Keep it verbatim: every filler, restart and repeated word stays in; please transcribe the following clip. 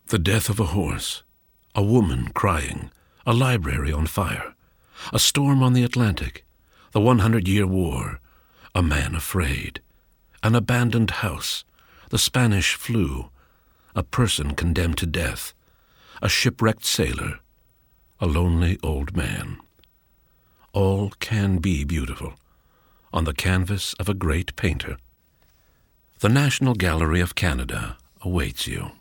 The death of a horse, a woman crying, a library on fire, a storm on the Atlantic, the One Hundred Year War, a man afraid, an abandoned house, the Spanish flu, a person condemned to death, a shipwrecked sailor, a lonely old man. All can be beautiful on the canvas of a great painter. The National Gallery of Canada awaits you.